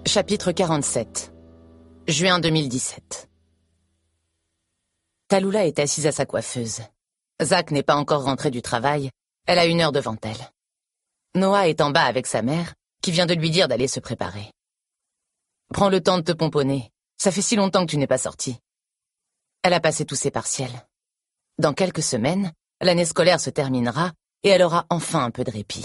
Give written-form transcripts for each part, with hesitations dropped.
Chapitre 47. Juin 2017. Tallulah est assise à sa coiffeuse. Zach n'est pas encore rentré du travail, elle a 1 heure devant elle. Noah est en bas avec sa mère, qui vient de lui dire d'aller se préparer. Prends le temps de te pomponner, ça fait si longtemps que tu n'es pas sorti. Elle a passé tous ses partiels. Dans quelques semaines, l'année scolaire se terminera et elle aura enfin un peu de répit.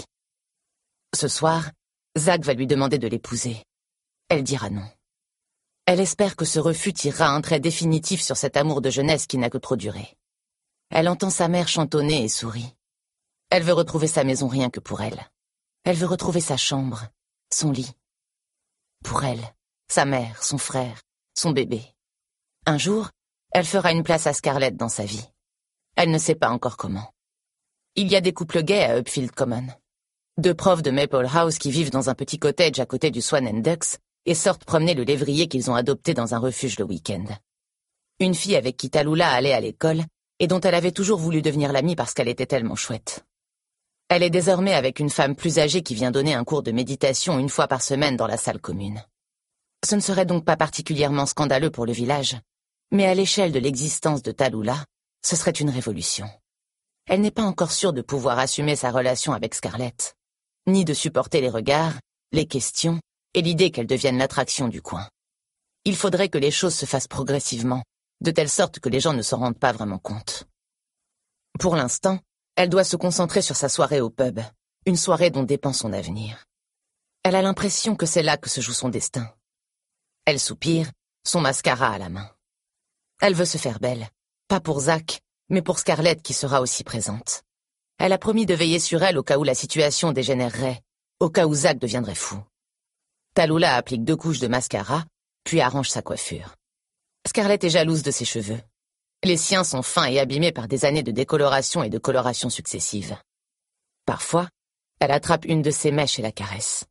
Ce soir, Zach va lui demander de l'épouser. Elle dira non. Elle espère que ce refus tirera un trait définitif sur cet amour de jeunesse qui n'a que trop duré. Elle entend sa mère chantonner et sourit. Elle veut retrouver sa maison rien que pour elle. Elle veut retrouver sa chambre, son lit. Pour elle, sa mère, son frère, son bébé. Un jour, elle fera une place à Scarlett dans sa vie. Elle ne sait pas encore comment. Il y a des couples gays à Upfield Common. 2 profs de Maple House qui vivent dans un petit cottage à côté du Swan and Ducks et sortent promener le lévrier qu'ils ont adopté dans un refuge le week-end. Une fille avec qui Tallulah allait à l'école et dont elle avait toujours voulu devenir l'amie parce qu'elle était tellement chouette. Elle est désormais avec une femme plus âgée qui vient donner un cours de méditation 1 fois par semaine dans la salle commune. Ce ne serait donc pas particulièrement scandaleux pour le village, mais à l'échelle de l'existence de Tallulah, ce serait une révolution. Elle n'est pas encore sûre de pouvoir assumer sa relation avec Scarlett, ni de supporter les regards, les questions et l'idée qu'elle devienne l'attraction du coin. Il faudrait que les choses se fassent progressivement, de telle sorte que les gens ne s'en rendent pas vraiment compte. Pour l'instant, elle doit se concentrer sur sa soirée au pub, une soirée dont dépend son avenir. Elle a l'impression que c'est là que se joue son destin. Elle soupire, son mascara à la main. Elle veut se faire belle, pas pour Zach, mais pour Scarlett qui sera aussi présente. Elle a promis de veiller sur elle au cas où la situation dégénérerait, au cas où Zach deviendrait fou. Tallulah applique 2 couches de mascara, puis arrange sa coiffure. Scarlett est jalouse de ses cheveux. Les siens sont fins et abîmés par des années de décoloration et de coloration successives. Parfois, elle attrape une de ses mèches et la caresse.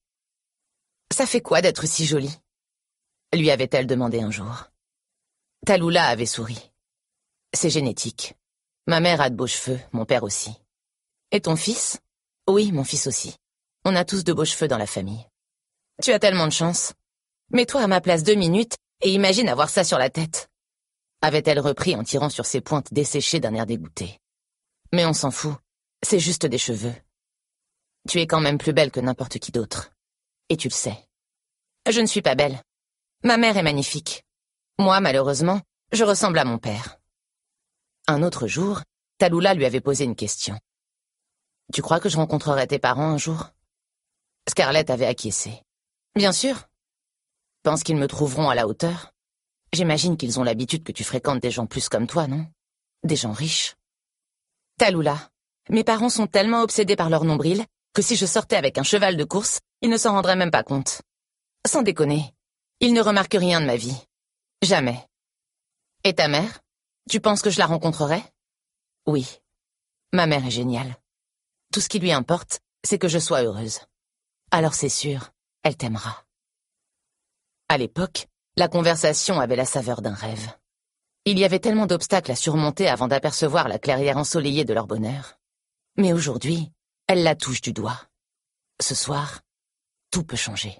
« Ça fait quoi d'être si jolie ?» lui avait-elle demandé un jour. Tallulah avait souri. « C'est génétique. Ma mère a de beaux cheveux, mon père aussi. » « Et ton fils ?»« Oui, mon fils aussi. On a tous de beaux cheveux dans la famille. » « Tu as tellement de chance. Mets-toi à ma place 2 minutes et imagine avoir ça sur la tête. » avait-elle repris en tirant sur ses pointes desséchées d'un air dégoûté. « Mais on s'en fout. C'est juste des cheveux. Tu es quand même plus belle que n'importe qui d'autre. Et tu le sais. » « Je ne suis pas belle. Ma mère est magnifique. Moi, malheureusement, je ressemble à mon père. » Un autre jour, Tallulah lui avait posé une question. « Tu crois que je rencontrerai tes parents un jour ?» Scarlett avait acquiescé. « Bien sûr. Pense qu'ils me trouveront à la hauteur. J'imagine qu'ils ont l'habitude que tu fréquentes des gens plus comme toi, non? Des gens riches. » « Tallulah, mes parents sont tellement obsédés par leur nombril que si je sortais avec un cheval de course, ils ne s'en rendraient même pas compte. Sans déconner, ils ne remarquent rien de ma vie. Jamais. Et ta mère? Tu penses que je la rencontrerai? Oui. Ma mère est géniale. Tout ce qui lui importe, c'est que je sois heureuse. Alors c'est sûr, elle t'aimera. » À l'époque, la conversation avait la saveur d'un rêve. Il y avait tellement d'obstacles à surmonter avant d'apercevoir la clairière ensoleillée de leur bonheur. Mais aujourd'hui, elle la touche du doigt. Ce soir, tout peut changer.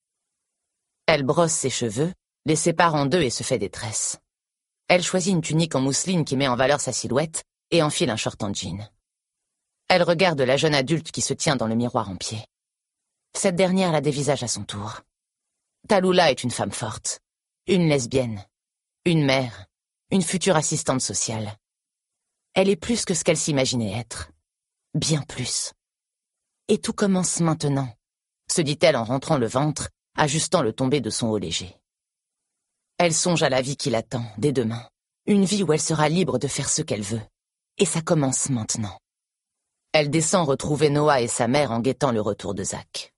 Elle brosse ses cheveux, les sépare en 2 et se fait des tresses. Elle choisit une tunique en mousseline qui met en valeur sa silhouette et enfile un short en jean. Elle regarde la jeune adulte qui se tient dans le miroir en pied. Cette dernière la dévisage à son tour. Tallulah est une femme forte, une lesbienne, une mère, une future assistante sociale. Elle est plus que ce qu'elle s'imaginait être. Bien plus. Et tout commence maintenant, se dit-elle en rentrant le ventre, ajustant le tombé de son haut léger. Elle songe à la vie qui l'attend, dès demain. Une vie où elle sera libre de faire ce qu'elle veut. Et ça commence maintenant. Elle descend retrouver Noah et sa mère en guettant le retour de Zach.